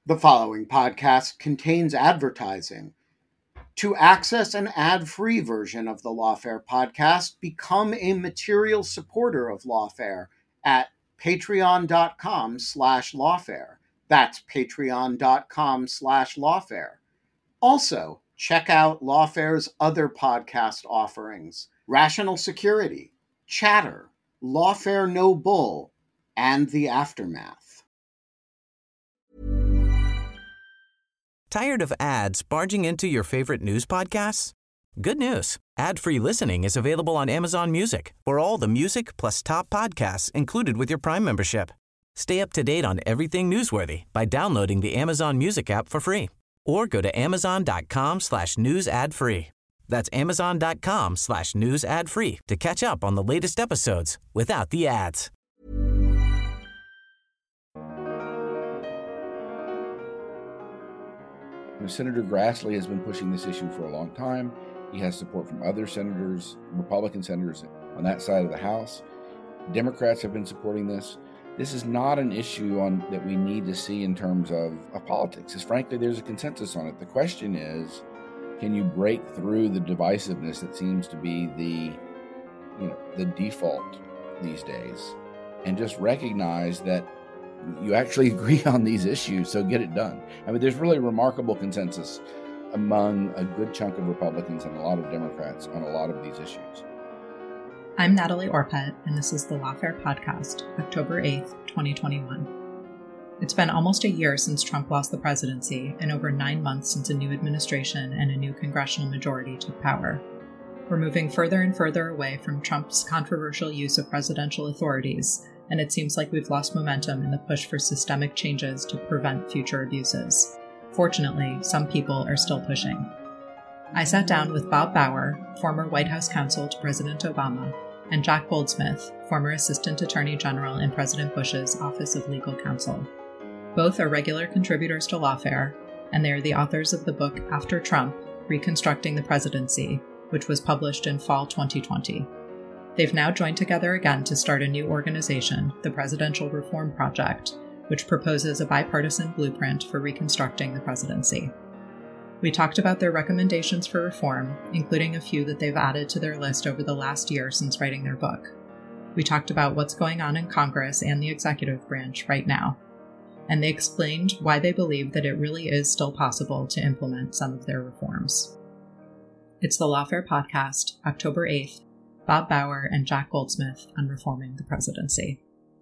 The following podcast contains advertising. To access an ad-free version of the Lawfare podcast, become a material supporter of Lawfare at patreon.com/lawfare. That's patreon.com/lawfare. Also, check out Lawfare's other podcast offerings: Rational Security, Chatter, Lawfare No Bull, and The Aftermath. Tired of ads barging into your favorite news podcasts? Good news. Ad-free listening is available on Amazon Music for all the music plus top podcasts included with your Prime membership. Stay up to date on everything newsworthy by downloading the Amazon Music app for free or go to amazon.com/news ad free. That's amazon.com/news ad free to catch up on the latest episodes without the ads. Senator Grassley has been pushing this issue for a long time. He has support from other senators, Republican senators on that side of the House. Democrats have been supporting this. This is not an issue that we need to see in terms of politics. Frankly, there's a consensus on it. The question is, can you break through the divisiveness that seems to be the default these days, and just recognize that you actually agree on these issues, so get it done. I mean, there's really remarkable consensus among a good chunk of Republicans and a lot of Democrats on a lot of these issues. I'm Natalie Orpett, and this is the Lawfare Podcast, October 8th, 2021. It's been almost a year since Trump lost the presidency and over 9 months since a new administration and a new congressional majority took power. We're moving further and further away from Trump's controversial use of presidential authorities, and it seems like we've lost momentum in the push for systemic changes to prevent future abuses. Fortunately, some people are still pushing. I sat down with Bob Bauer, former White House counsel to President Obama, and Jack Goldsmith, former Assistant Attorney General in President Bush's Office of Legal Counsel. Both are regular contributors to Lawfare, and they are the authors of the book After Trump, Reconstructing the Presidency, which was published in fall 2020. They've now joined together again to start a new organization, the Presidential Reform Project, which proposes a bipartisan blueprint for reconstructing the presidency. We talked about their recommendations for reform, including a few that they've added to their list over the last year since writing their book. We talked about what's going on in Congress and the executive branch right now. And they explained why they believe that it really is still possible to implement some of their reforms. It's the Lawfare Podcast, October 8th, Bob Bauer and Jack Goldsmith on reforming the presidency.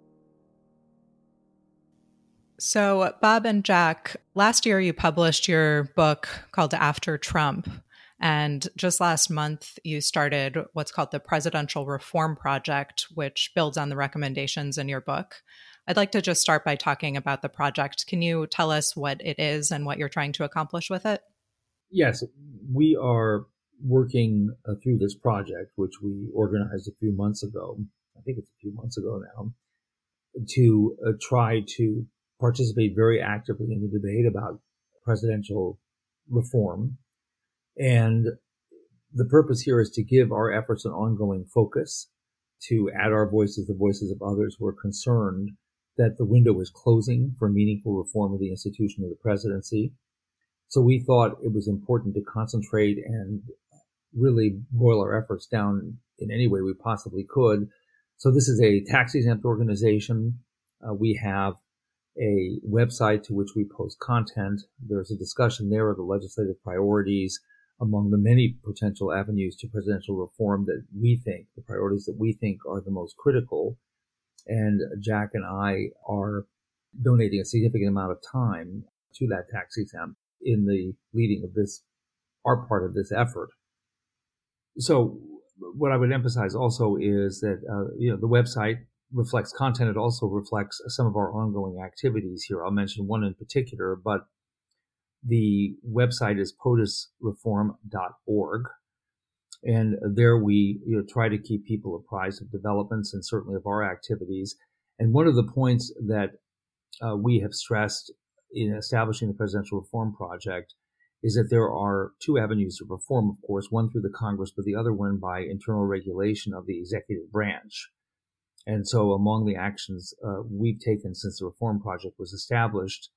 So, Bob and Jack, last year you published your book called After Trump, and just last month you started what's called the Presidential Reform Project, which builds on the recommendations in your book. I'd like to just start by talking about the project. Can you tell us what it is and what you're trying to accomplish with it? Yes, we are working through this project, which we organized a few months ago. I think it's a few months ago now, to try to participate very actively in the debate about presidential reform. And the purpose here is to give our efforts an ongoing focus, to add our voices, the voices of others who are concerned that the window is closing for meaningful reform of the institution of the presidency. So we thought it was important to concentrate and really boil our efforts down in any way we possibly could. So this is a tax-exempt organization. We have a website to which we post content. There's a discussion there of the legislative priorities among the many potential avenues to presidential reform that we think, the priorities that we think are the most critical. And Jack and I are donating a significant amount of time to that tax exempt in the leading of this, our part of this effort. So what I would emphasize also is that, the website reflects content. It also reflects some of our ongoing activities here. I'll mention one in particular, but the website is POTUSreform.org. And there we try to keep people apprised of developments and certainly of our activities. And one of the points that we have stressed in establishing the Presidential Reform Project is that there are two avenues of reform, of course, one through the Congress, but the other one by internal regulation of the executive branch. And so among the actions we've taken since the Reform Project was established,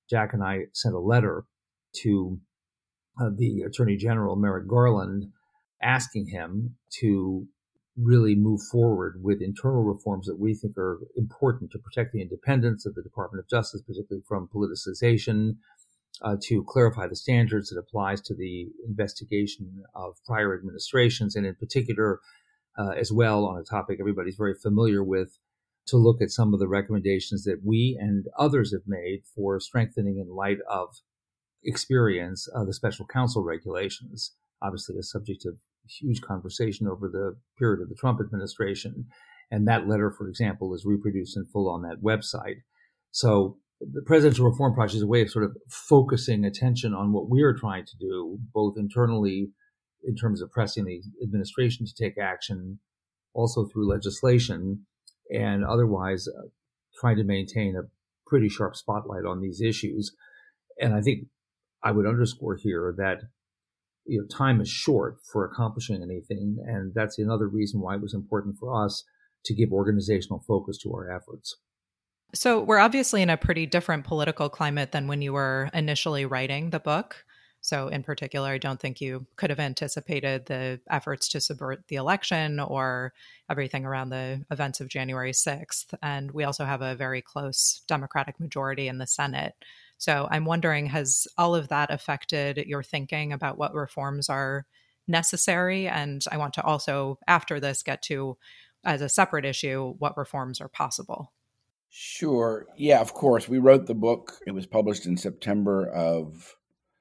Jack and I sent a letter to the Attorney General, Merrick Garland, asking him to really move forward with internal reforms that we think are important to protect the independence of the Department of Justice, particularly from politicization, to clarify the standards that applies to the investigation of prior administrations, and in particular, as well, on a topic everybody's very familiar with, to look at some of the recommendations that we and others have made for strengthening in light of experience the special counsel regulations, obviously a subject of huge conversation over the period of the Trump administration. And that letter, for example, is reproduced in full on that website. So the presidential reform project is a way of sort of focusing attention on what we are trying to do, both internally in terms of pressing the administration to take action, also through legislation, and otherwise trying to maintain a pretty sharp spotlight on these issues. And I think I would underscore here that time is short for accomplishing anything, and that's another reason why it was important for us to give organizational focus to our efforts. So we're obviously in a pretty different political climate than when you were initially writing the book. So in particular, I don't think you could have anticipated the efforts to subvert the election or everything around the events of January 6th. And we also have a very close Democratic majority in the Senate. So I'm wondering, has all of that affected your thinking about what reforms are necessary? And I want to also, after this, get to, as a separate issue, what reforms are possible. Sure. Yeah, of course. We wrote the book. It was published in September of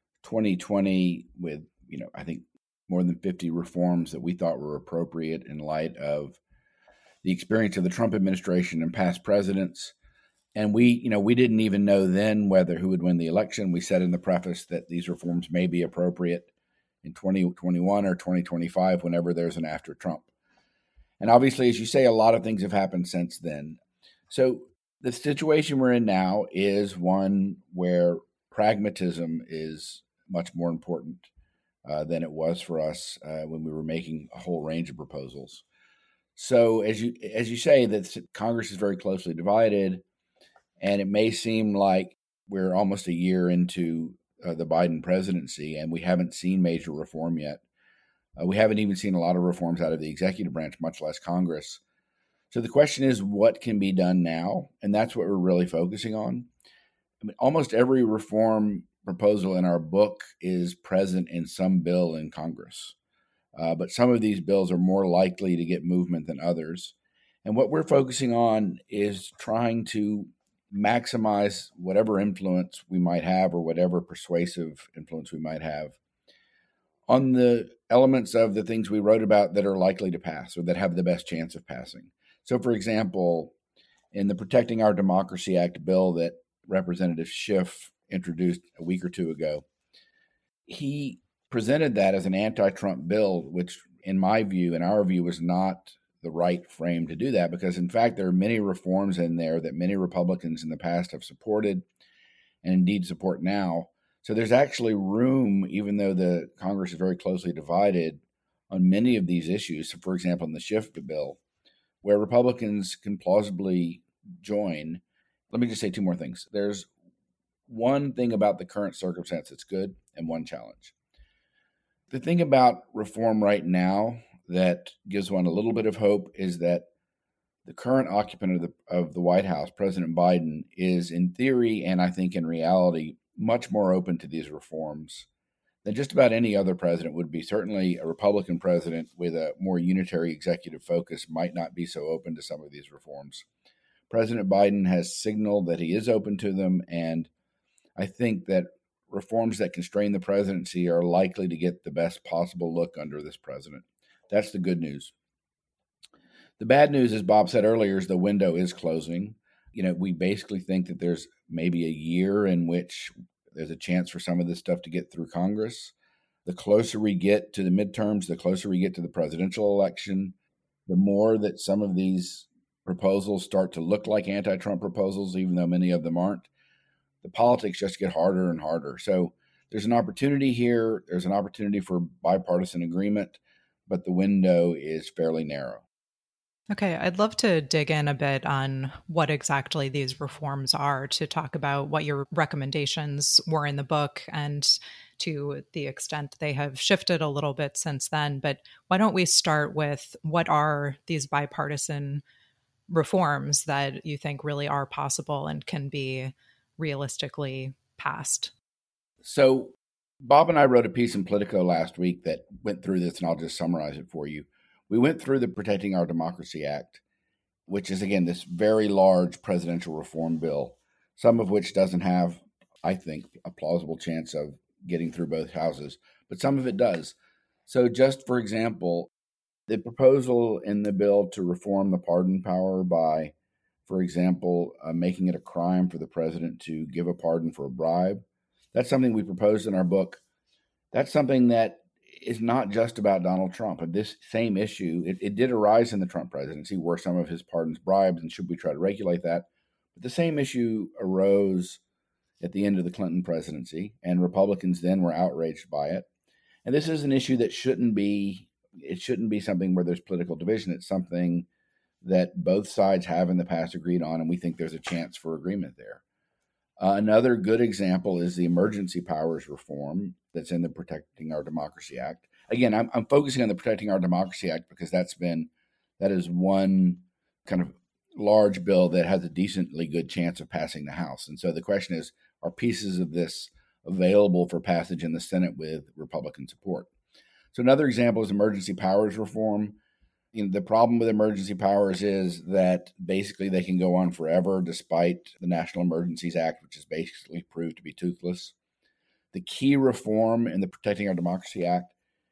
2020 with, I think more than 50 reforms that we thought were appropriate in light of the experience of the Trump administration and past presidents. And we didn't even know then who would win the election. We said in the preface that these reforms may be appropriate in 2021 or 2025, whenever there's an after Trump. And obviously, as you say, a lot of things have happened since then. So the situation we're in now is one where pragmatism is much more important than it was for us when we were making a whole range of proposals. So as you say, that Congress is very closely divided, and it may seem like we're almost a year into the Biden presidency, and we haven't seen major reform yet. We haven't even seen a lot of reforms out of the executive branch, much less Congress. So the question is, what can be done now? And that's what we're really focusing on. I mean, almost every reform proposal in our book is present in some bill in Congress. But some of these bills are more likely to get movement than others. And what we're focusing on is trying to maximize whatever influence we might have, or whatever persuasive influence we might have, on the elements of the things we wrote about that are likely to pass, or that have the best chance of passing. So, for example, in the Protecting Our Democracy Act bill that Representative Schiff introduced a week or two ago, he presented that as an anti-Trump bill, which in my view, in our view, was not the right frame to do that, because in fact, there are many reforms in there that many Republicans in the past have supported and indeed support now. So there's actually room, even though the Congress is very closely divided on many of these issues. So for example, in the Schiff bill, where Republicans can plausibly join. Let me just say two more things. There's one thing about the current circumstance that's good, and one challenge. The thing about reform right now that gives one a little bit of hope is that the current occupant of the White House, President Biden, is in theory, and I think in reality, much more open to these reforms than just about any other president would be. Certainly a Republican president with a more unitary executive focus might not be so open to some of these reforms. President Biden has signaled that he is open to them, and I think that reforms that constrain the presidency are likely to get the best possible look under this president. That's the good news. The bad news, as Bob said earlier, is the window is closing. We basically think that there's maybe a year in which there's a chance for some of this stuff to get through Congress. The closer we get to the midterms, the closer we get to the presidential election, the more that some of these proposals start to look like anti-Trump proposals, even though many of them aren't. The politics just get harder and harder. So there's an opportunity here. There's an opportunity for bipartisan agreement, but the window is fairly narrow. Okay, I'd love to dig in a bit on what exactly these reforms are, to talk about what your recommendations were in the book and to the extent they have shifted a little bit since then. But why don't we start with what are these bipartisan reforms that you think really are possible and can be realistically passed? So Bob and I wrote a piece in Politico last week that went through this, and I'll just summarize it for you. We went through the Protecting Our Democracy Act, which is, again, this very large presidential reform bill, some of which doesn't have, I think, a plausible chance of getting through both houses, but some of it does. So just for example, the proposal in the bill to reform the pardon power by, for example, making it a crime for the president to give a pardon for a bribe, that's something we proposed in our book. That's something that is not just about Donald Trump. And this same issue, it did arise in the Trump presidency. Were some of his pardons bribes, and should we try to regulate that? But the same issue arose at the end of the Clinton presidency, and Republicans then were outraged by it. And this is an issue that shouldn't be something where there's political division. It's something that both sides have in the past agreed on, and we think there's a chance for agreement there. Another good example is the emergency powers reform that's in the Protecting Our Democracy Act. Again, I'm focusing on the Protecting Our Democracy Act because that is one kind of large bill that has a decently good chance of passing the House. And so the question is, are pieces of this available for passage in the Senate with Republican support? So another example is emergency powers reform. The problem with emergency powers is that basically they can go on forever despite the National Emergencies Act, which is basically proved to be toothless. The key reform in the Protecting Our Democracy Act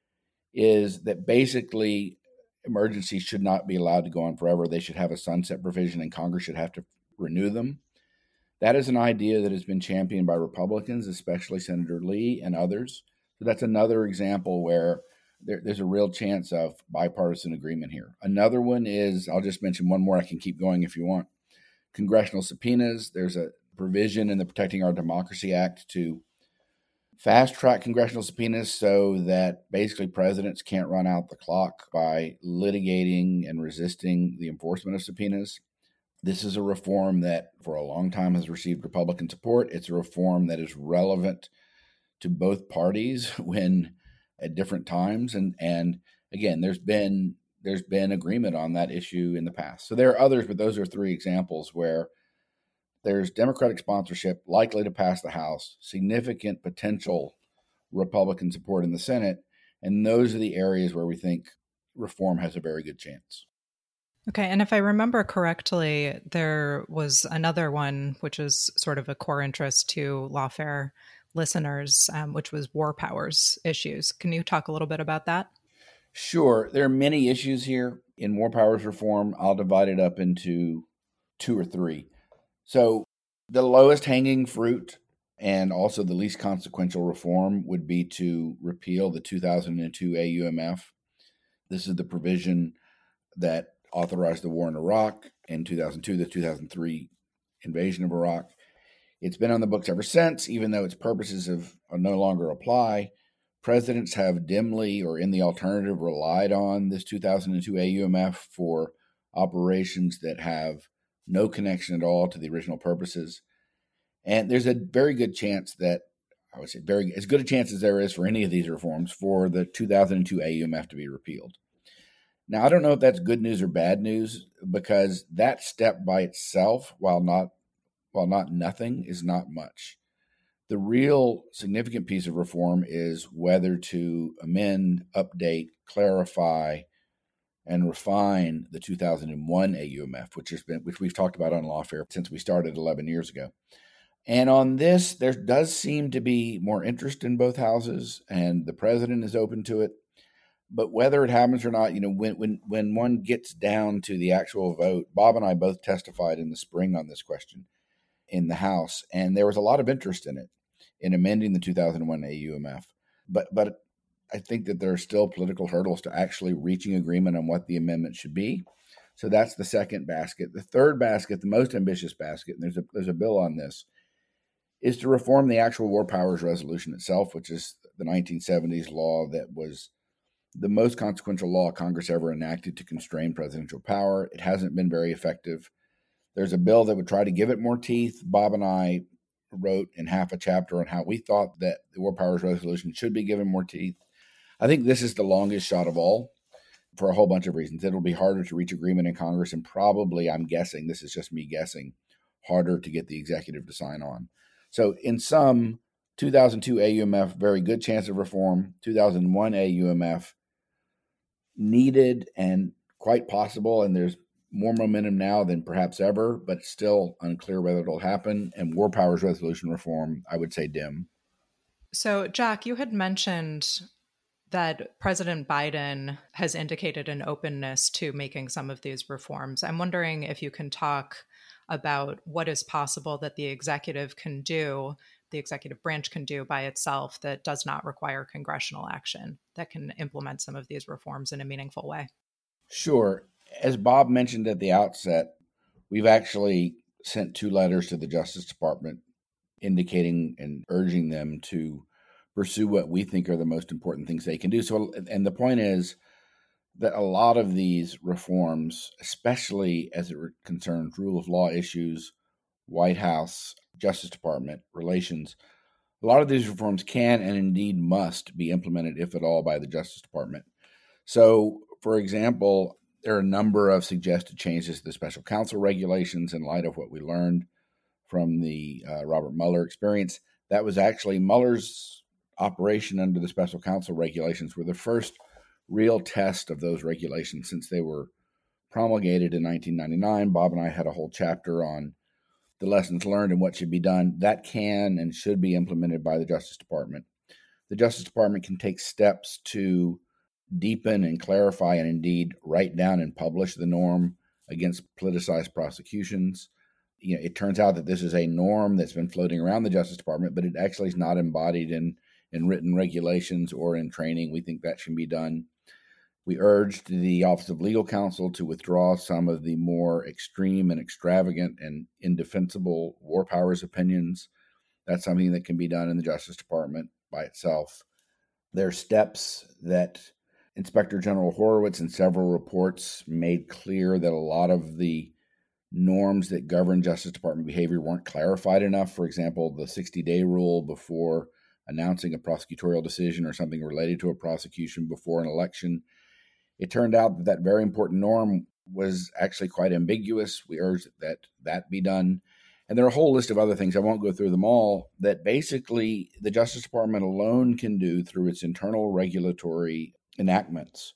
is that basically emergencies should not be allowed to go on forever. They should have a sunset provision, and Congress should have to renew them. That is an idea that has been championed by Republicans, especially Senator Lee and others. So that's another example where there's a real chance of bipartisan agreement here. Another one is, I'll just mention one more. I can keep going if you want. Congressional subpoenas. There's a provision in the Protecting Our Democracy Act to fast track congressional subpoenas so that basically presidents can't run out the clock by litigating and resisting the enforcement of subpoenas. This is a reform that for a long time has received Republican support. It's a reform that is relevant to both parties when at different times. And again, there's been agreement on that issue in the past. So there are others, but those are three examples where there's Democratic sponsorship likely to pass the House, significant potential Republican support in the Senate, and those are the areas where we think reform has a very good chance. Okay, and if I remember correctly, there was another one which is sort of a core interest to Lawfare listeners, which was war powers issues. Can you talk a little bit about that? Sure. There are many issues here in war powers reform. I'll divide it up into two or three. So the lowest hanging fruit and also the least consequential reform would be to repeal the 2002 AUMF. This is the provision that authorized the war in Iraq in 2002, the 2003 invasion of Iraq. It's been on the books ever since, even though its purposes no longer apply. Presidents have dimly or in the alternative relied on this 2002 AUMF for operations that have no connection at all to the original purposes. And there's a very good chance that, I would say as good a chance as there is for any of these reforms, for the 2002 AUMF to be repealed. Now, I don't know if that's good news or bad news, because that step by itself, while not nothing, is not much. The real significant piece of reform is whether to amend, update, clarify, and refine the 2001 AUMF, which we've talked about on Lawfare since we started 11 years ago. And on this, there does seem to be more interest in both houses, and the president is open to it. But whether it happens or not, when one gets down to the actual vote, Bob and I both testified in the spring on this question in the House, and there was a lot of interest in it, in amending the 2001 AUMF. But I think that there are still political hurdles to actually reaching agreement on what the amendment should be. So that's the second basket. The third basket, the most ambitious basket, and there's a bill on this, is to reform the actual war powers resolution itself, which is the 1970s law that was the most consequential law Congress ever enacted to constrain presidential power. It hasn't been very effective. There's a bill that would try to give it more teeth. Bob and I wrote in half a chapter on how we thought that the War Powers Resolution should be given more teeth. I think this is the longest shot of all for a whole bunch of reasons. It'll be harder to reach agreement in Congress and probably, I'm guessing, this is just me guessing, harder to get the executive to sign on. So in sum, 2002 AUMF, very good chance of reform. 2001 AUMF, needed and quite possible, and there's more momentum now than perhaps ever, but it's still unclear whether it'll happen. And War Powers Resolution reform, I would say dim. So, Jack, you had mentioned that President Biden has indicated an openness to making some of these reforms. I'm wondering if you can talk about what is possible that the executive branch can do by itself that does not require congressional action, that can implement some of these reforms in a meaningful way. Sure. As Bob mentioned at the outset, we've actually sent 2 letters to the Justice Department indicating and urging them to pursue what we think are the most important things they can do. So, and the point is that a lot of these reforms, especially as it concerns rule of law issues, White House, Justice Department relations, a lot of these reforms can and indeed must be implemented, if at all, by the Justice Department. So, for example, there are a number of suggested changes to the special counsel regulations in light of what we learned from the Robert Mueller experience. That was actually Mueller's operation under the special counsel regulations were the first real test of those regulations since they were promulgated in 1999. Bob and I had a whole chapter on the lessons learned and what should be done. That can and should be implemented by the Justice Department. The Justice Department can take steps to deepen and clarify and indeed write down and publish the norm against politicized prosecutions. It turns out that this is a norm that's been floating around the Justice Department, but it actually is not embodied in written regulations or in training. We think that should be done. We urged the Office of Legal Counsel to withdraw some of the more extreme and extravagant and indefensible war powers opinions. That's something that can be done in the Justice Department by itself. There are steps that Inspector General Horowitz in several reports made clear that a lot of the norms that govern Justice Department behavior weren't clarified enough. For example, the 60-day rule before announcing a prosecutorial decision or something related to a prosecution before an election. It turned out that very important norm was actually quite ambiguous. We urged that be done. And there are a whole list of other things, I won't go through them all, that basically the Justice Department alone can do through its internal regulatory enactments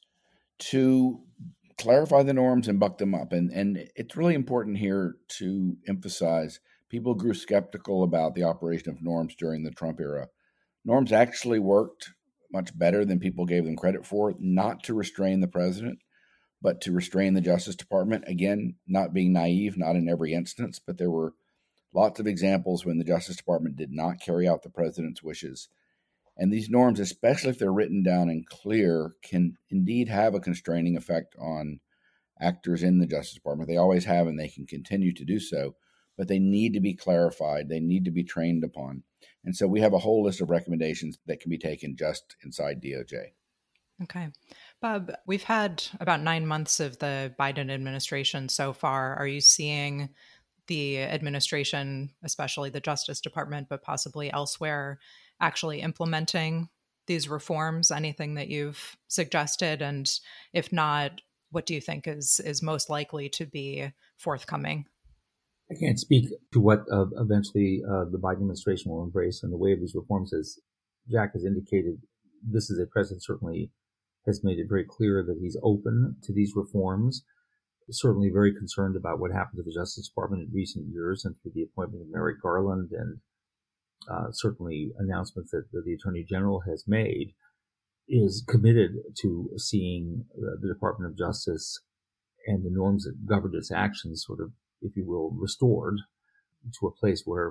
to clarify the norms and buck them up. And it's really important here to emphasize people grew skeptical about the operation of norms during the Trump era. Norms actually worked much better than people gave them credit for, not to restrain the president, but to restrain the Justice Department. Again, not being naive, not in every instance, but there were lots of examples when the Justice Department did not carry out the president's wishes. And these norms, especially if they're written down and clear, can indeed have a constraining effect on actors in the Justice Department. They always have, and they can continue to do so, but they need to be clarified. They need to be trained upon. And so we have a whole list of recommendations that can be taken just inside DOJ. Okay. Bob, we've had about 9 months of the Biden administration so far. Are you seeing the administration, especially the Justice Department, but possibly elsewhere, actually implementing these reforms? Anything that you've suggested? And if not, what do you think is most likely to be forthcoming? I can't speak to what eventually the Biden administration will embrace in the way of these reforms. As Jack has indicated, this is a president certainly has made it very clear that he's open to these reforms, certainly very concerned about what happened to the Justice Department in recent years and through the appointment of Merrick Garland and certainly announcements that the Attorney General has made, is committed to seeing the Department of Justice and the norms that governed its actions sort of, if you will, restored to a place where,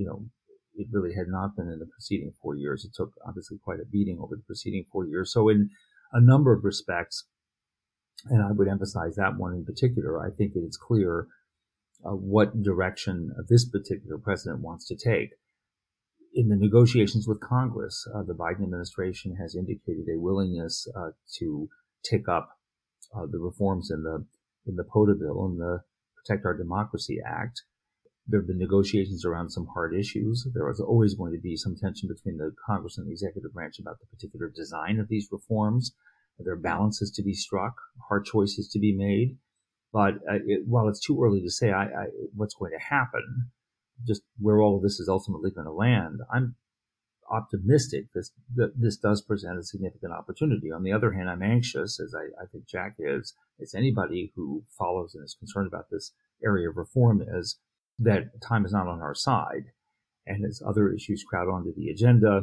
it really had not been in the preceding 4 years. It took obviously quite a beating over the preceding 4 years. So in a number of respects, and I would emphasize that one in particular, I think that it's clear what direction this particular president wants to take. in the negotiations with Congress, the Biden administration has indicated a willingness to take up the reforms in the POTA bill and the Protect Our Democracy Act. There have been negotiations around some hard issues. There is always going to be some tension between the Congress and the executive branch about the particular design of these reforms. There are balances to be struck, hard choices to be made. But while it's too early to say what's going to happen, just where all of this is ultimately going to land, I'm optimistic that this does present a significant opportunity. On the other hand, I'm anxious, as I think Jack is, as anybody who follows and is concerned about this area of reform is, that time is not on our side. And as other issues crowd onto the agenda,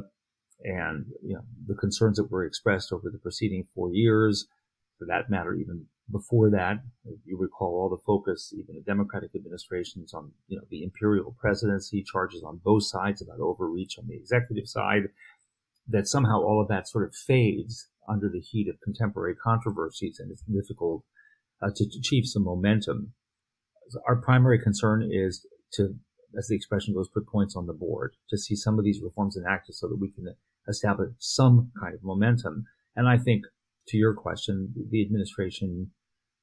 and the concerns that were expressed over the preceding 4 years, for that matter, even before that, if you recall all the focus, even the Democratic administrations, on the imperial presidency, charges on both sides about overreach on the executive side, that somehow all of that sort of fades under the heat of contemporary controversies, and it's difficult to achieve some momentum. Our primary concern is to, as the expression goes, put points on the board, to see some of these reforms enacted so that we can establish some kind of momentum. And I think, to your question, the administration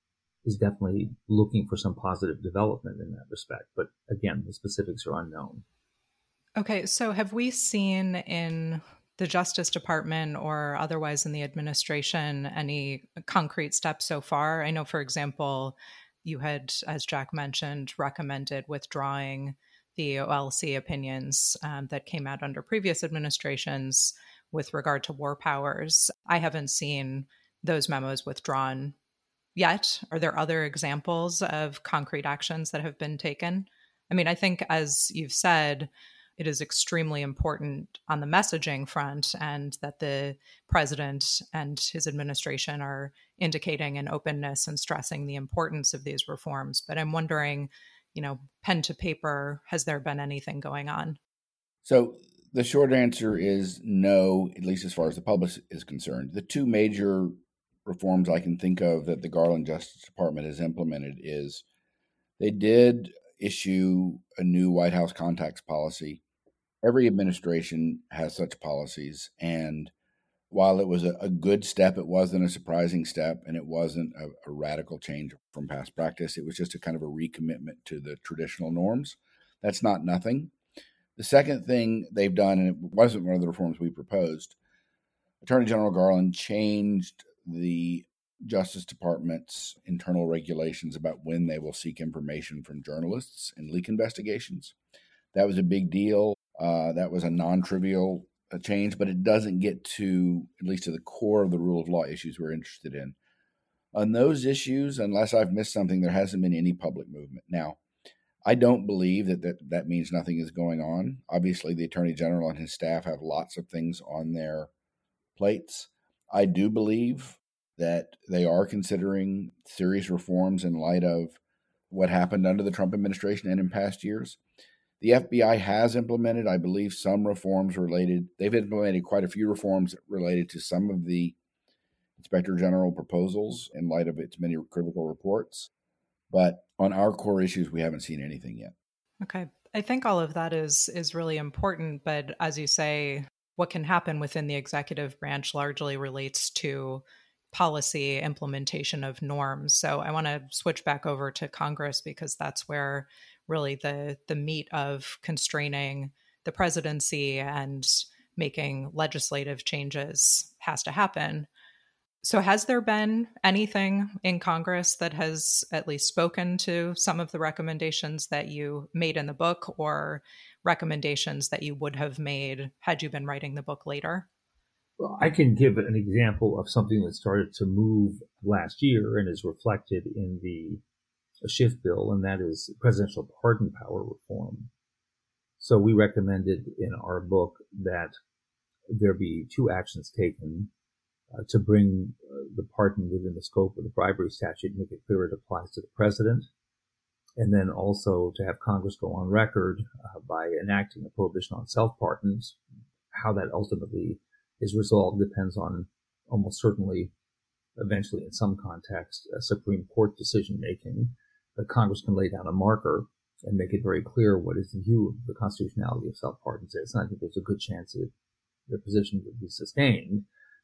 is definitely looking for some positive development in that respect. But again, the specifics are unknown. Okay, so have we seen in the Justice Department or otherwise in the administration any concrete steps so far? I know, for example, you had, as Jack mentioned, recommended withdrawing the OLC opinions that came out under previous administrations with regard to war powers. I haven't seen those memos withdrawn yet. Are there other examples of concrete actions that have been taken? I mean, I think, as you've said, it is extremely important on the messaging front, and that the president and his administration are indicating an openness and stressing the importance of these reforms. But I'm wondering, pen to paper, has there been anything going on? So the short answer is no, at least as far as the public is concerned. The two major reforms I can think of that the Garland Justice Department has implemented is they did issue a new White House contacts policy. Every administration has such policies, and while it was a good step, it wasn't a surprising step, and it wasn't a radical change from past practice. It was just a kind of a recommitment to the traditional norms. That's not nothing. The second thing they've done, and it wasn't one of the reforms we proposed, Attorney General Garland changed the Justice Department's internal regulations about when they will seek information from journalists in leak investigations. That was a big deal. That was a non-trivial change, but it doesn't get to, at least to the core of the rule of law issues we're interested in. On those issues, unless I've missed something, there hasn't been any public movement. Now, I don't believe that means nothing is going on. Obviously, the Attorney General and his staff have lots of things on their plates. I do believe that they are considering serious reforms in light of what happened under the Trump administration and in past years. The FBI has implemented, I believe, some reforms related. They've implemented quite a few reforms related to some of the Inspector General proposals in light of its many critical reports. But on our core issues, we haven't seen anything yet. Okay. I think all of that is really important. But as you say, what can happen within the executive branch largely relates to policy implementation of norms. So I want to switch back over to Congress, because that's where really the meat of constraining the presidency and making legislative changes has to happen. So has there been anything in Congress that has at least spoken to some of the recommendations that you made in the book, or recommendations that you would have made had you been writing the book later? Well, I can give an example of something that started to move last year and is reflected in the Schiff bill, and that is presidential pardon power reform. So we recommended in our book that there be two actions taken to bring the pardon within the scope of the bribery statute, make it clear it applies to the president, and then also to have Congress go on record by enacting a prohibition on self-pardons. How that ultimately is resolved depends on, almost certainly, eventually in some context, Supreme Court decision-making. Congress can lay down a marker. and make it very clear what is the view of the constitutionality of self-pardons is. And I think there's a good chance that their position would be sustained.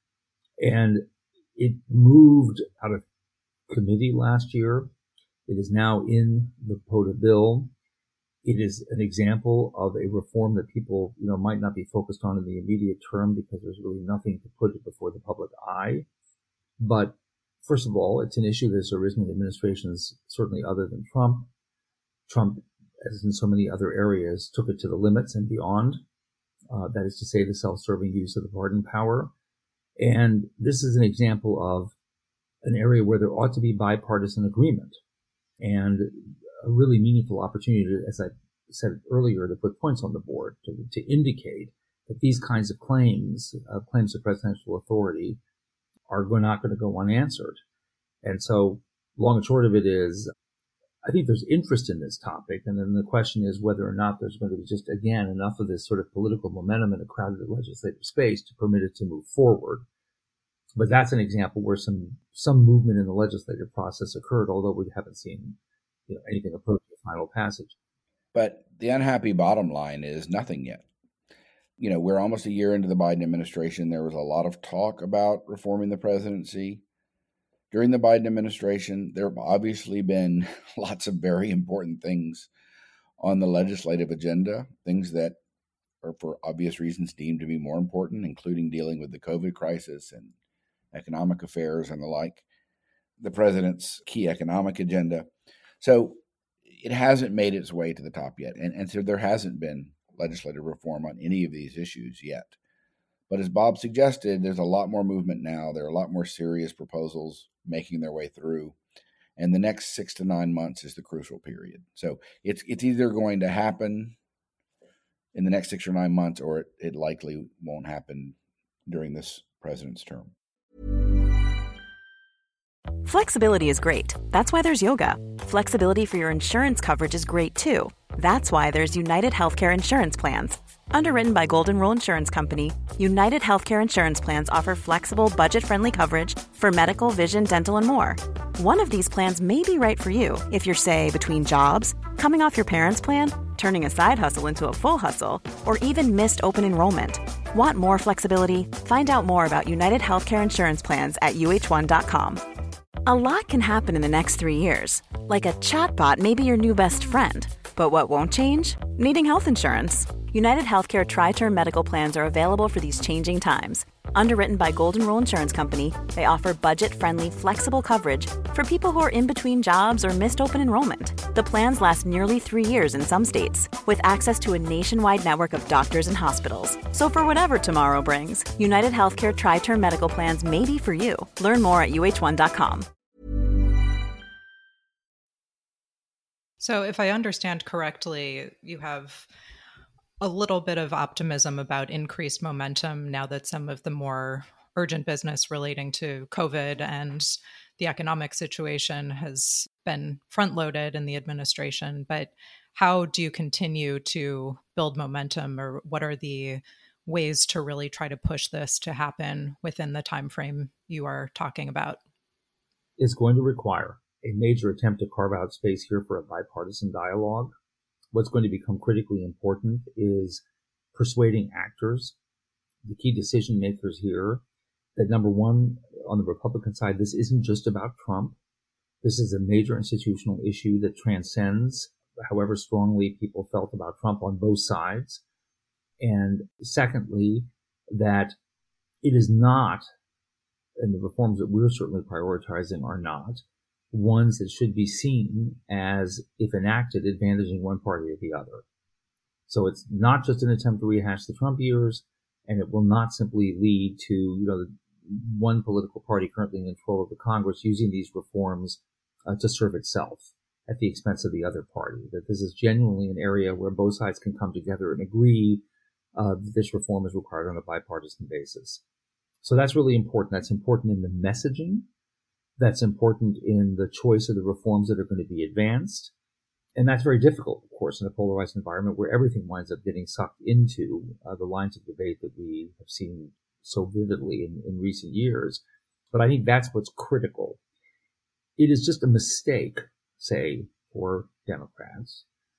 And it moved out of committee last year. It is now in the POTA bill. It is an example of a reform that people, might not be focused on in the immediate term because there's really nothing to put it before the public eye. But first of all, it's an issue that's arisen in administrations certainly other than Trump. Trump, as in so many other areas, took it to the limits and beyond. That is to say, the self-serving use of the pardon power. And this is an example of an area where there ought to be bipartisan agreement and a really meaningful opportunity to, as I said earlier, to put points on the board, to indicate that these kinds of claims of presidential authority are not going to go unanswered. And so long and short of it is, I think there's interest in this topic. And then the question is whether or not there's going to be just, again, enough of this sort of political momentum in a crowded legislative space to permit it to move forward. But that's an example where some movement in the legislative process occurred, although we haven't seen anything approach the final passage. But the unhappy bottom line is nothing yet. We're almost a year into the Biden administration. There was a lot of talk about reforming the presidency. During the Biden administration, there have obviously been lots of very important things on the legislative agenda, things that are for obvious reasons deemed to be more important, including dealing with the COVID crisis and economic affairs and the like, the president's key economic agenda. So it hasn't made its way to the top yet. And so there hasn't been legislative reform on any of these issues yet. But as Bob suggested, there's a lot more movement now. There are a lot more serious proposals making their way through. And the next 6 to 9 months is the crucial period. So it's either going to happen in the next 6 or 9 months, or it likely won't happen during this president's term. Flexibility is great. That's why there's yoga. Flexibility for your insurance coverage is great too. That's why there's United Healthcare Insurance Plans. Underwritten by Golden Rule Insurance Company, United Healthcare Insurance Plans offer flexible, budget-friendly coverage for medical, vision, dental, and more. One of these plans may be right for you if you're, say, between jobs, coming off your parents' plan, turning a side hustle into a full hustle, or even missed open enrollment. Want more flexibility? Find out more about United Healthcare Insurance Plans at uh1.com. A lot can happen in the next 3 years. Like a chatbot may be your new best friend. But what won't change? Needing health insurance. United Healthcare Tri-Term Medical Plans are available for these changing times. Underwritten by Golden Rule Insurance Company, they offer budget-friendly, flexible coverage for people who are in between jobs or missed open enrollment. The plans last nearly 3 years in some states, with access to a nationwide network of doctors and hospitals. So for whatever tomorrow brings, United Healthcare Tri-Term Medical Plans may be for you. Learn more at uh1.com. So if I understand correctly, you have a little bit of optimism about increased momentum now that some of the more urgent business relating to COVID and the economic situation has been front-loaded in the administration. But how do you continue to build momentum, or what are the ways to really try to push this to happen within the time frame you are talking about? It's going to require a major attempt to carve out space here for a bipartisan dialogue. What's going to become critically important is persuading actors, the key decision makers here, that number one, on the Republican side, this isn't just about Trump. This is a major institutional issue that transcends however strongly people felt about Trump on both sides. And secondly, that it is not, and the reforms that we're certainly prioritizing are not, ones that should be seen as, if enacted, advantaging one party or the other. So it's not just an attempt to rehash the Trump years, and it will not simply lead to, one political party currently in control of the Congress using these reforms to serve itself at the expense of the other party. That this is genuinely an area where both sides can come together and agree that this reform is required on a bipartisan basis. So that's really important. That's important in the messaging. That's important in the choice of the reforms that are going to be advanced. And that's very difficult, of course, in a polarized environment where everything winds up getting sucked into the lines of debate that we have seen so vividly in recent years. But I think that's what's critical. It is just a mistake, say, for Democrats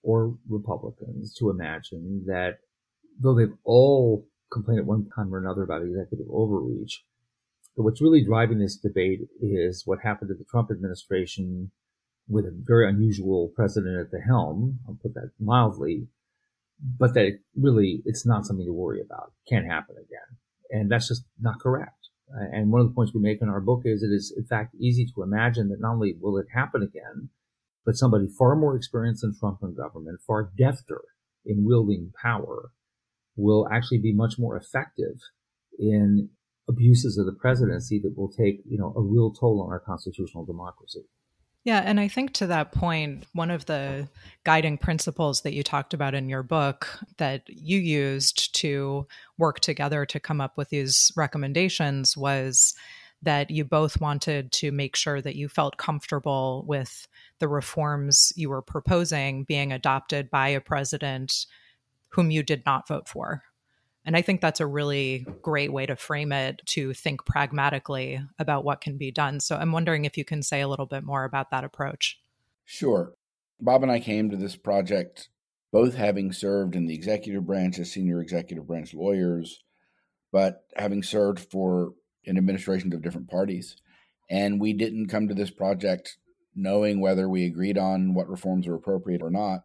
or Republicans to imagine that though they've all complained at one time or another about executive overreach, but what's really driving this debate is what happened to the Trump administration with a very unusual president at the helm. I'll put that mildly, but that it's not something to worry about. Can't happen again. And that's just not correct. And one of the points we make in our book is it is, in fact, easy to imagine that not only will it happen again, but somebody far more experienced than Trump in government, far defter in wielding power, will actually be much more effective in abuses of the presidency that will take, a real toll on our constitutional democracy. Yeah, and I think to that point, one of the guiding principles that you talked about in your book that you used to work together to come up with these recommendations was that you both wanted to make sure that you felt comfortable with the reforms you were proposing being adopted by a president whom you did not vote for. And I think that's a really great way to frame it, to think pragmatically about what can be done. So I'm wondering if you can say a little bit more about that approach. Sure. Bob and I came to this project both having served in the executive branch as senior executive branch lawyers, but having served in administrations of different parties. And we didn't come to this project knowing whether we agreed on what reforms were appropriate or not.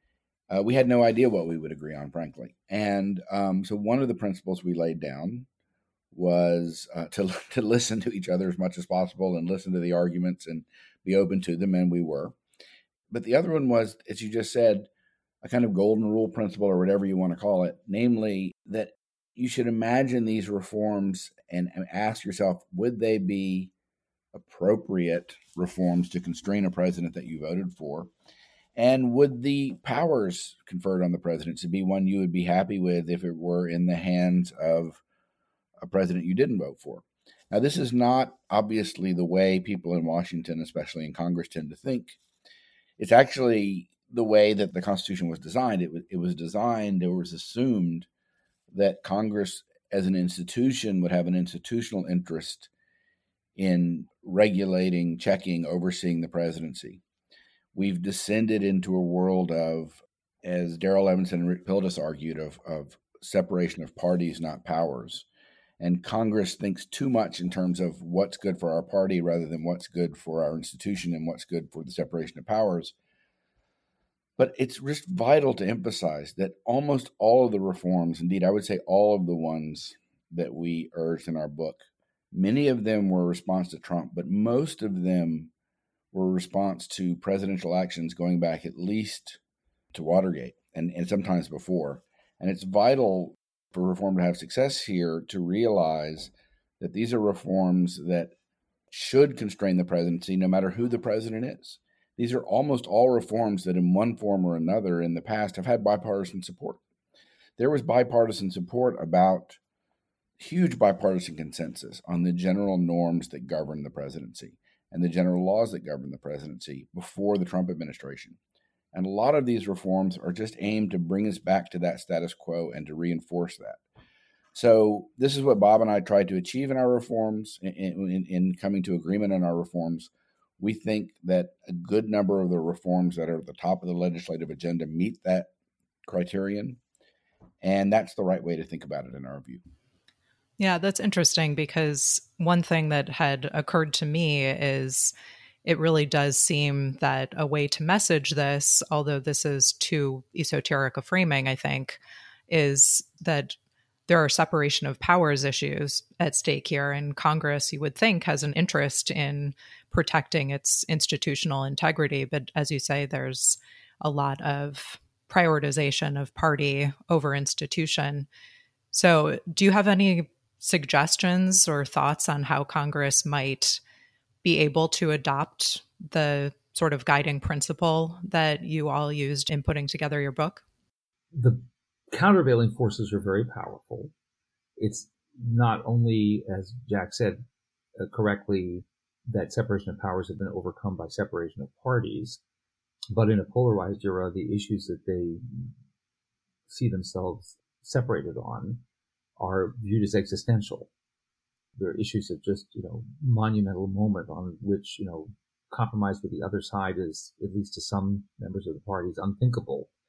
We had no idea what we would agree on, frankly. And so one of the principles we laid down was to listen to each other as much as possible and listen to the arguments and be open to them, and we were. But the other one was, as you just said, a kind of golden rule principle or whatever you want to call it, namely that you should imagine these reforms and ask yourself, would they be appropriate reforms to constrain a president that you voted for? And would the powers conferred on the presidency be one you would be happy with if it were in the hands of a president you didn't vote for? Now, this is not obviously the way people in Washington, especially in Congress, tend to think. It's actually the way that the Constitution was designed. It was assumed that Congress as an institution would have an institutional interest in regulating, checking, overseeing the presidency. We've descended into a world of, as Darrell Evanson and Rick Pildes argued, of separation of parties, not powers. And Congress thinks too much in terms of what's good for our party rather than what's good for our institution and what's good for the separation of powers. But it's just vital to emphasize that almost all of the reforms, indeed, I would say all of the ones that we urged in our book, many of them were a response to Trump, but most of them were a response to presidential actions going back at least to Watergate and sometimes before. And it's vital for reform to have success here to realize that these are reforms that should constrain the presidency no matter who the president is. These are almost all reforms that in one form or another in the past have had bipartisan support. There was bipartisan support about huge bipartisan consensus on the general norms that govern the presidency and the general laws that govern the presidency before the Trump administration. And a lot of these reforms are just aimed to bring us back to that status quo and to reinforce that. So this is what Bob and I tried to achieve in our reforms, in coming to agreement on our reforms. We think that a good number of the reforms that are at the top of the legislative agenda meet that criterion. And that's the right way to think about it in our view. Yeah, that's interesting because one thing that had occurred to me is it really does seem that a way to message this, although this is too esoteric a framing, I think, is that there are separation of powers issues at stake here. And Congress, you would think, has an interest in protecting its institutional integrity. But as you say, there's a lot of prioritization of party over institution. So do you have any suggestions or thoughts on how Congress might be able to adopt the sort of guiding principle that you all used in putting together your book? The countervailing forces are very powerful. It's not only, as Jack said correctly, that separation of powers have been overcome by separation of parties, but in a polarized era, the issues that they see themselves separated on are viewed as existential. There are issues of just, monumental moment on which, compromise with the other side is, at least to some members of the party, is unthinkable.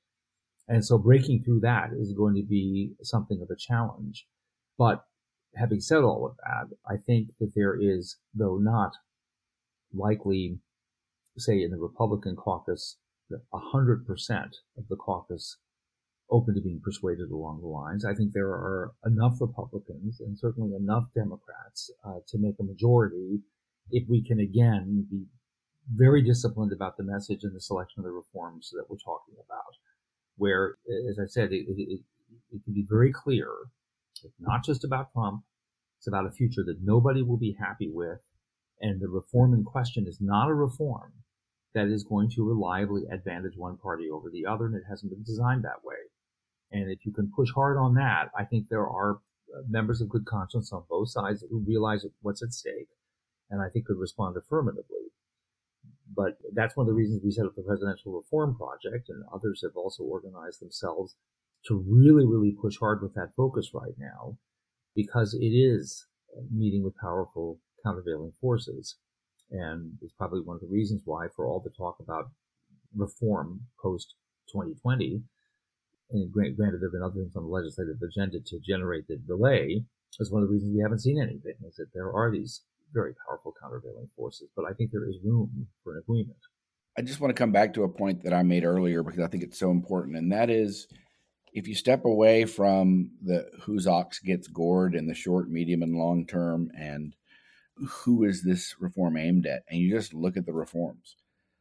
And so breaking through that is going to be something of a challenge. But having said all of that, I think that there is, though not likely, say in the Republican caucus, 100% of the caucus open to being persuaded along the lines. I think there are enough Republicans and certainly enough Democrats to make a majority if we can, again, be very disciplined about the message and the selection of the reforms that we're talking about, where, as I said, it can be very clear it's not just about Trump, it's about a future that nobody will be happy with, and the reform in question is not a reform that is going to reliably advantage one party over the other, and it hasn't been designed that way. And if you can push hard on that, I think there are members of good conscience on both sides who realize what's at stake, and I think could respond affirmatively. But that's one of the reasons we set up the Presidential Reform Project, and others have also organized themselves to really, really push hard with that focus right now, because it is meeting with powerful countervailing forces. And it's probably one of the reasons why, for all the talk about reform post-2020, and granted there have been other things on the legislative agenda to generate the delay, is one of the reasons we haven't seen anything, is that there are these very powerful countervailing forces. But I think there is room for an agreement. I just want to come back to a point that I made earlier because I think it's so important, and that is, if you step away from the whose ox gets gored in the short, medium, and long term, and who is this reform aimed at, and you just look at the reforms,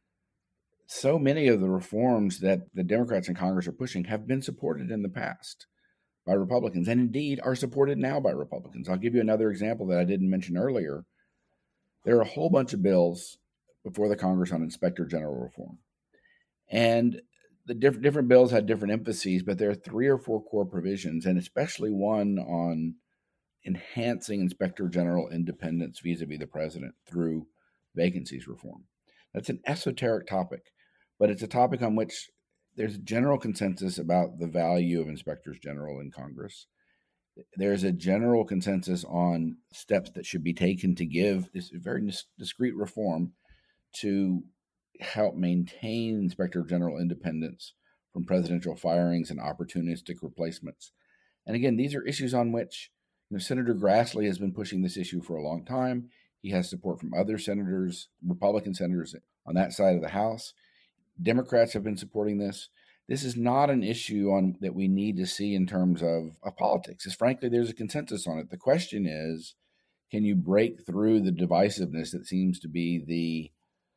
so many of the reforms that the Democrats in Congress are pushing have been supported in the past by Republicans, and indeed are supported now by Republicans. I'll give you another example that I didn't mention earlier. There are a whole bunch of bills before the Congress on Inspector General reform, and the different bills had different emphases, but there are 3 or 4 core provisions, and especially one on enhancing Inspector General independence vis-a-vis the president through vacancies reform. That's an esoteric topic, but it's a topic on which there's a general consensus about the value of inspectors general in Congress. There's a general consensus on steps that should be taken to give this very discrete reform to help maintain Inspector General independence from presidential firings and opportunistic replacements. And again, these are issues on which Senator Grassley has been pushing this issue for a long time. He has support from other senators, Republican senators on that side of the House. Democrats have been supporting this. This is not an issue that we need to see in terms of politics. It's, frankly, there's a consensus on it. The question is, can you break through the divisiveness that seems to be the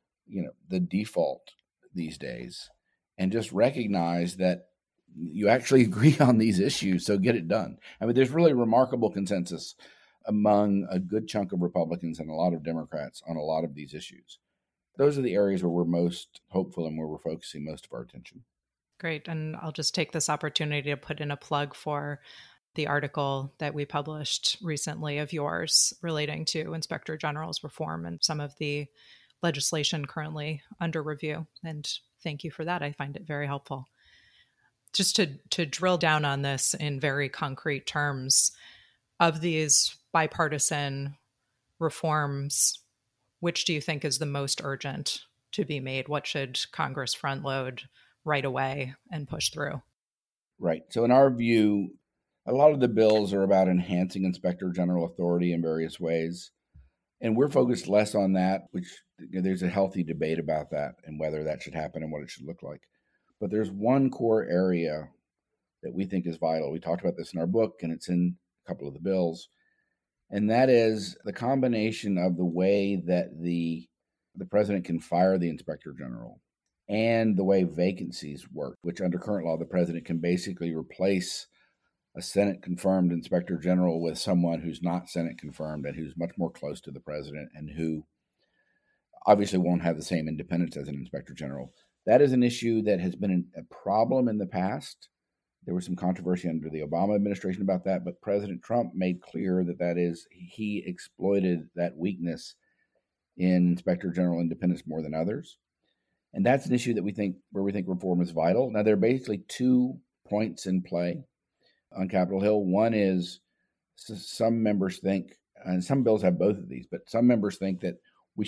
default these days, and just recognize that you actually agree on these issues, so get it done. I mean, there's really remarkable consensus among a good chunk of Republicans and a lot of Democrats on a lot of these issues. Those are the areas where we're most hopeful and where we're focusing most of our attention. Great. And I'll just take this opportunity to put in a plug for the article that we published recently of yours relating to Inspector General's reform and some of the legislation currently under review. And thank you for that. I find it very helpful. Just to drill down on this in very concrete terms, of these bipartisan reforms, which do you think is the most urgent to be made? What should Congress front load right away and push through? Right. So in our view, a lot of the bills are about enhancing Inspector General authority in various ways. And we're focused less on that, which there's a healthy debate about that and whether that should happen and what it should look like. But there's one core area that we think is vital. We talked about this in our book, and it's in a couple of the bills. And that is the combination of the way that the president can fire the Inspector General and the way vacancies work, which under current law, the president can basically replace a Senate-confirmed Inspector General with someone who's not Senate-confirmed and who's much more close to the president and who obviously won't have the same independence as an Inspector General. That is an issue that has been a problem in the past. There was some controversy under the Obama administration about that, but President Trump made clear that he exploited that weakness in Inspector General independence more than others. And that's an issue where we think reform is vital. Now, there are basically 2 points in play on Capitol Hill. One is some members think, and some bills have both of these, but some members think that we should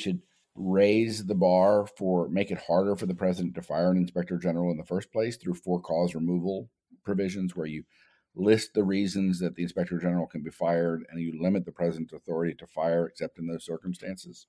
raise the bar make it harder for the president to fire an inspector general in the first place through for-cause removal provisions where you list the reasons that the inspector general can be fired and you limit the president's authority to fire except in those circumstances.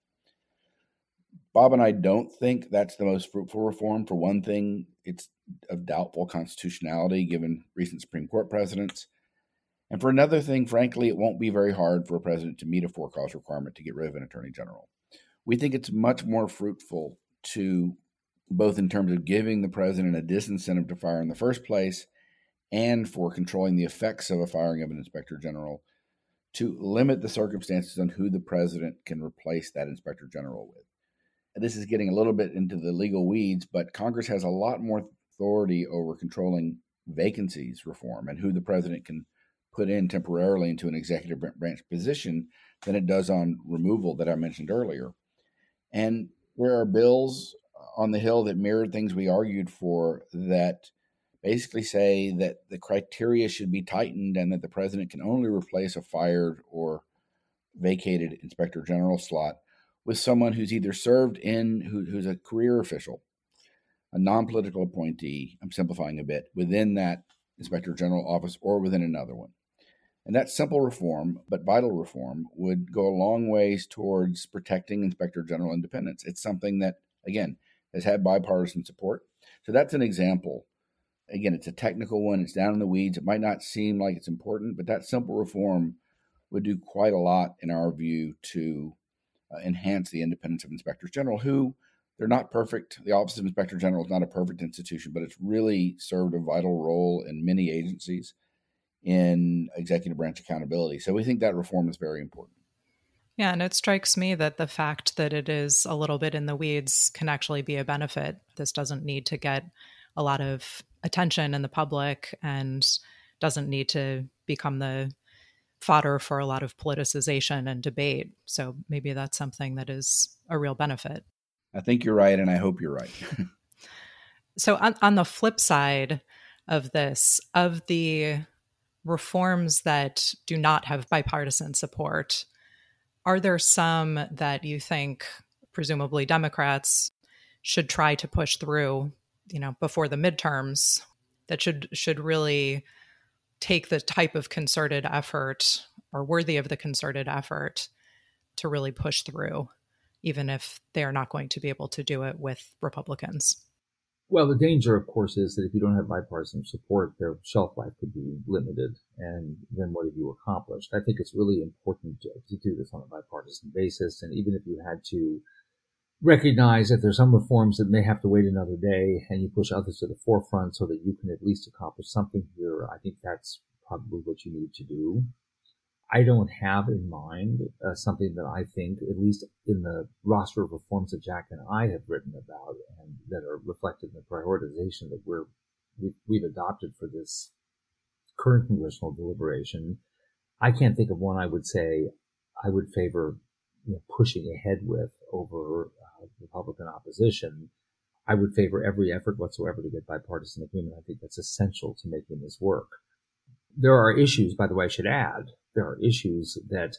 Bob and I don't think that's the most fruitful reform. For one thing, it's of doubtful constitutionality given recent Supreme Court precedents. And for another thing, frankly, it won't be very hard for a president to meet a for-cause requirement to get rid of an attorney general. We think it's much more fruitful to, both in terms of giving the president a disincentive to fire in the first place and for controlling the effects of a firing of an inspector general, to limit the circumstances on who the president can replace that inspector general with. This is getting a little bit into the legal weeds, but Congress has a lot more authority over controlling vacancies reform and who the president can put in temporarily into an executive branch position than it does on removal that I mentioned earlier. And there are bills on the Hill that mirror things we argued for that basically say that the criteria should be tightened and that the president can only replace a fired or vacated inspector general slot with someone who's either served who's a career official, a non-political appointee, I'm simplifying a bit, within that inspector general office or within another one. And that simple reform, but vital reform, would go a long ways towards protecting inspector general independence. It's something that, again, has had bipartisan support. So that's an example. Again, it's a technical one. It's down in the weeds. It might not seem like it's important, but that simple reform would do quite a lot, in our view, to enhance the independence of inspectors general, who, they're not perfect. The Office of Inspector General is not a perfect institution, but it's really served a vital role in many agencies in executive branch accountability. So we think that reform is very important. Yeah, and it strikes me that the fact that it is a little bit in the weeds can actually be a benefit. This doesn't need to get a lot of attention in the public and doesn't need to become the fodder for a lot of politicization and debate. So maybe that's something that is a real benefit. I think you're right, and I hope you're right. So on the flip side of this, of the reforms that do not have bipartisan support, are there some that you think presumably Democrats should try to push through, before the midterms, that should really take the type of concerted effort or worthy of the concerted effort to really push through, even if they are not going to be able to do it with Republicans? Well, the danger, of course, is that if you don't have bipartisan support, their shelf life could be limited. And then what have you accomplished? I think it's really important to do this on a bipartisan basis. And even if you had to recognize that there's some reforms that may have to wait another day and you push others to the forefront so that you can at least accomplish something here, I think that's probably what you need to do. I don't have in mind something that I think, at least in the roster of reforms that Jack and I have written about and that are reflected in the prioritization that we've adopted for this current congressional deliberation. I can't think of one I would say I would favor pushing ahead with over Republican opposition. I would favor every effort whatsoever to get bipartisan agreement. I think that's essential to making this work. There are issues, by the way, I should add, there are issues that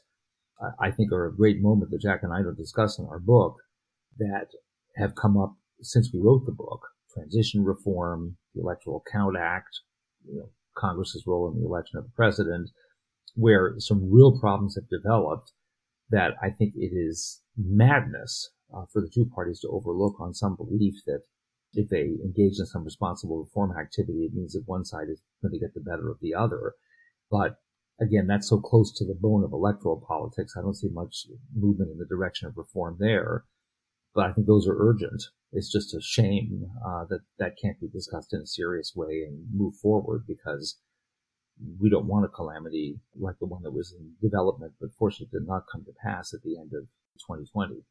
I think are a great moment that Jack and I don't discuss in our book that have come up since we wrote the book. Transition reform, the Electoral Count Act, Congress's role in the election of the president, where some real problems have developed that I think it is madness for the two parties to overlook on some belief that if they engage in some responsible reform activity, it means that one side is going to get the better of the other. But again, that's so close to the bone of electoral politics. I don't see much movement in the direction of reform there. But I think those are urgent. It's just a shame that can't be discussed in a serious way and move forward, because we don't want a calamity like the one that was in development, but fortunately did not come to pass at the end of 2020.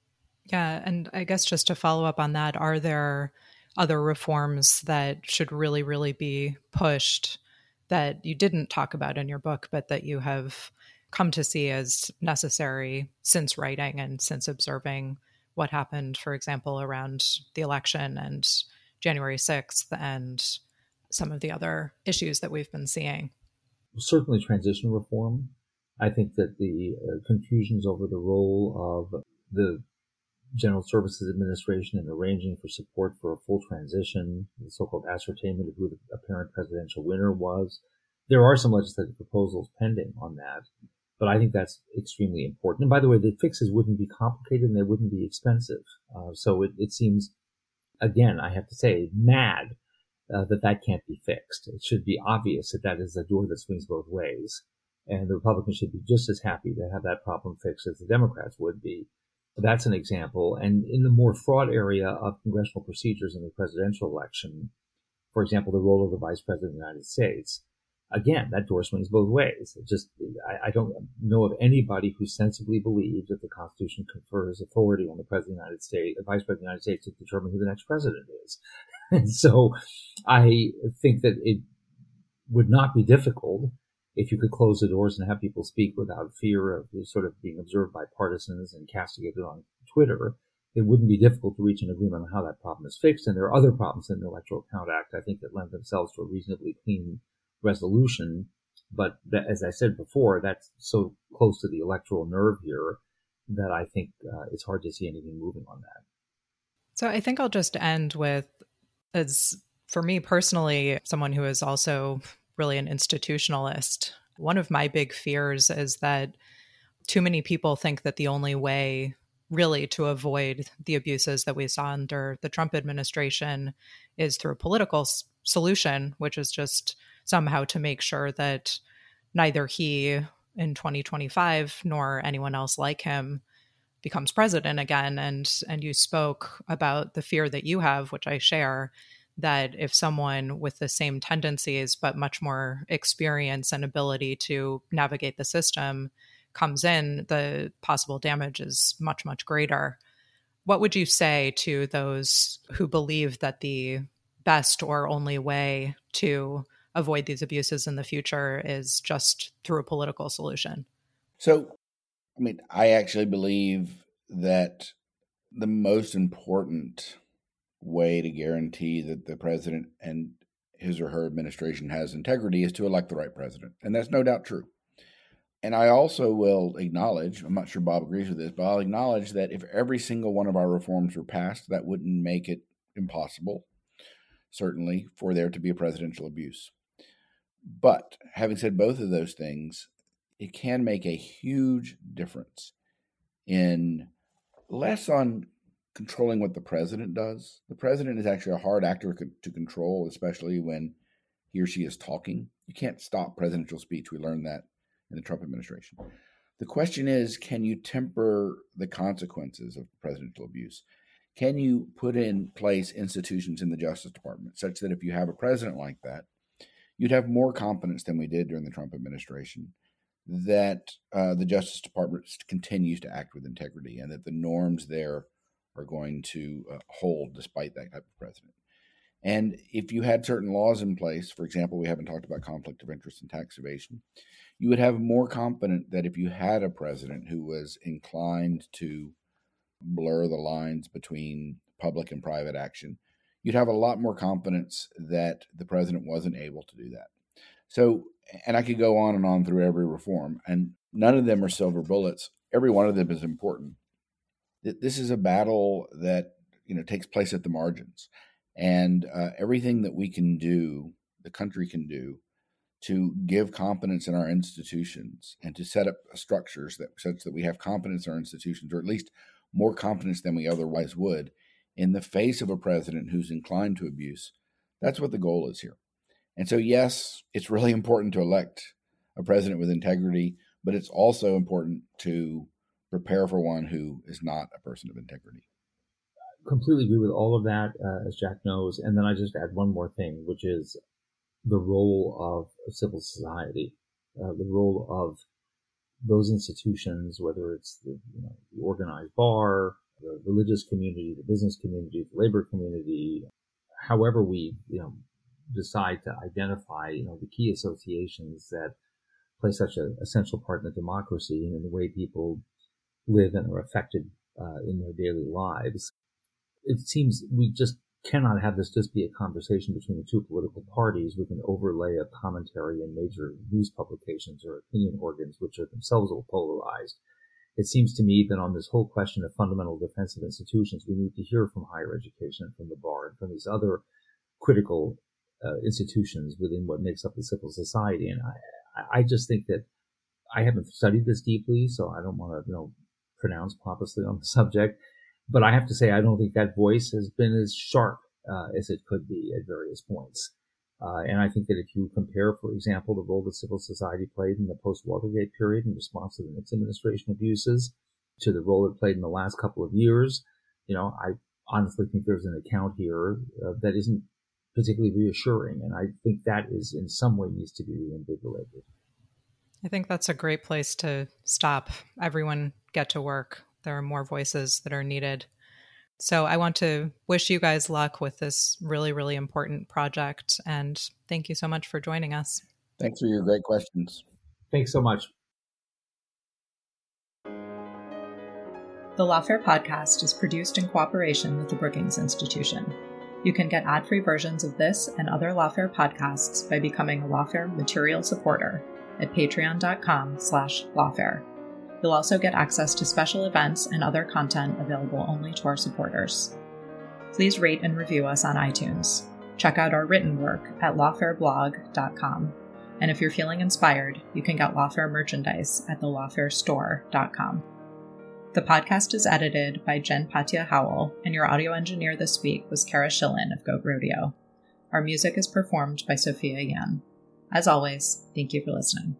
Yeah, and I guess just to follow up on that, are there other reforms that should really, really be pushed that you didn't talk about in your book, but that you have come to see as necessary since writing and since observing what happened, for example, around the election and January 6th and some of the other issues that we've been seeing? Certainly transition reform. I think that the confusions over the role of the General Services Administration in arranging for support for a full transition, the so-called ascertainment of who the apparent presidential winner was. There are some legislative proposals pending on that, but I think that's extremely important. And by the way, the fixes wouldn't be complicated and they wouldn't be expensive. So it seems, again, I have to say, mad that can't be fixed. It should be obvious that is a door that swings both ways. And the Republicans should be just as happy to have that problem fixed as the Democrats would be. That's an example. And in the more fraud area of congressional procedures in the presidential election, for example, the role of the Vice President of the United States, again, that door swings both ways. I don't know of anybody who sensibly believes that the Constitution confers authority on the President of the United States, the Vice President of the United States, to determine who the next president is. And so I think that it would not be difficult if you could close the doors and have people speak without fear of sort of being observed by partisans and castigated on Twitter. It wouldn't be difficult to reach an agreement on how that problem is fixed. And there are other problems in the Electoral Count Act, I think, that lend themselves to a reasonably clean resolution. But that, as I said before, that's so close to the electoral nerve here that I think it's hard to see anything moving on that. So I think I'll just end with, as for me personally, someone who is also really an institutionalist, one of my big fears is that too many people think that the only way really to avoid the abuses that we saw under the Trump administration is through a political solution, which is just somehow to make sure that neither he in 2025 nor anyone else like him becomes president again. And you spoke about the fear that you have, which I share, that if someone with the same tendencies but much more experience and ability to navigate the system comes in, the possible damage is much, much greater. What would you say to those who believe that the best or only way to avoid these abuses in the future is just through a political solution? So, I actually believe that the most important way to guarantee that the president and his or her administration has integrity is to elect the right president. And that's no doubt true. And I also will acknowledge, I'm not sure Bob agrees with this, but I'll acknowledge that if every single one of our reforms were passed, that wouldn't make it impossible, certainly, for there to be a presidential abuse. But having said both of those things, it can make a huge difference in less on controlling what the president does. The president is actually a hard actor to control, especially when he or she is talking. You can't stop presidential speech. We learned that in the Trump administration. The question is, can you temper the consequences of presidential abuse? Can you put in place institutions in the Justice Department such that if you have a president like that, you'd have more confidence than we did during the Trump administration that the Justice Department continues to act with integrity and that the norms there are going to hold despite that type of president. And if you had certain laws in place, for example, we haven't talked about conflict of interest and tax evasion, you would have more confidence that if you had a president who was inclined to blur the lines between public and private action, you'd have a lot more confidence that the president wasn't able to do that. So, and I could go on and on through every reform, and none of them are silver bullets. Every one of them is important. This is a battle that takes place at the margins, and everything that we can do, the country can do, to give confidence in our institutions and to set up structures such that we have confidence in our institutions, or at least more confidence than we otherwise would, in the face of a president who's inclined to abuse. That's what the goal is here. And so, yes, it's really important to elect a president with integrity, but it's also important to prepare for one who is not a person of integrity. Completely agree with all of that, as Jack knows. And then I just add one more thing, which is the role of civil society, the role of those institutions, whether it's the organized bar, the religious community, the business community, the labor community, however we decide to identify the key associations that play such an essential part in the democracy and in the way people live and are affected in their daily lives. It seems we just cannot have this just be a conversation between the two political parties with an overlay of commentary in major news publications or opinion organs, which are themselves all polarized. it seems to me that on this whole question of fundamental defense of institutions, we need to hear from higher education and from the bar and from these other critical institutions within what makes up the civil society. And I just think that I haven't studied this deeply, so I don't want to, pronounce pompously on the subject. But I have to say, I don't think that voice has been as sharp as it could be at various points. And I think that if you compare, for example, the role that civil society played in the post-Watergate period in response to the Nixon administration abuses to the role it played in the last couple of years, I honestly think there's an account here that isn't particularly reassuring. And I think that is in some way needs to be reinvigorated. I think that's a great place to stop. Everyone get to work. There are more voices that are needed. So I want to wish you guys luck with this really, really important project. And thank you so much for joining us. Thanks for your great questions. Thanks so much. The Lawfare podcast is produced in cooperation with the Brookings Institution. You can get ad-free versions of this and other Lawfare podcasts by becoming a Lawfare material supporter at patreon.com/lawfare. You'll also get access to special events and other content available only to our supporters. Please rate and review us on iTunes. Check out our written work at lawfareblog.com. And if you're feeling inspired, you can get Lawfare merchandise at thelawfarestore.com. The podcast is edited by Jen Patia Howell, and your audio engineer this week was Kara Schillen of Goat Rodeo. Our music is performed by Sophia Yan. As always, thank you for listening.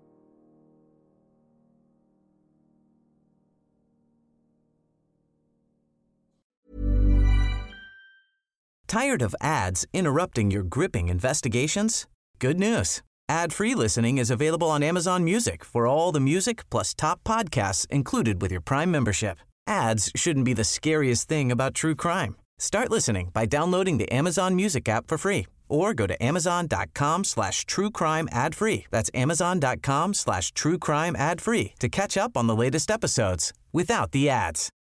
Tired of ads interrupting your gripping investigations? Good news. Ad-free listening is available on Amazon Music for all the music plus top podcasts included with your Prime membership. Ads shouldn't be the scariest thing about true crime. Start listening by downloading the Amazon Music app for free or go to amazon.com/truecrime ad-free. That's amazon.com/truecrime ad-free to catch up on the latest episodes without the ads.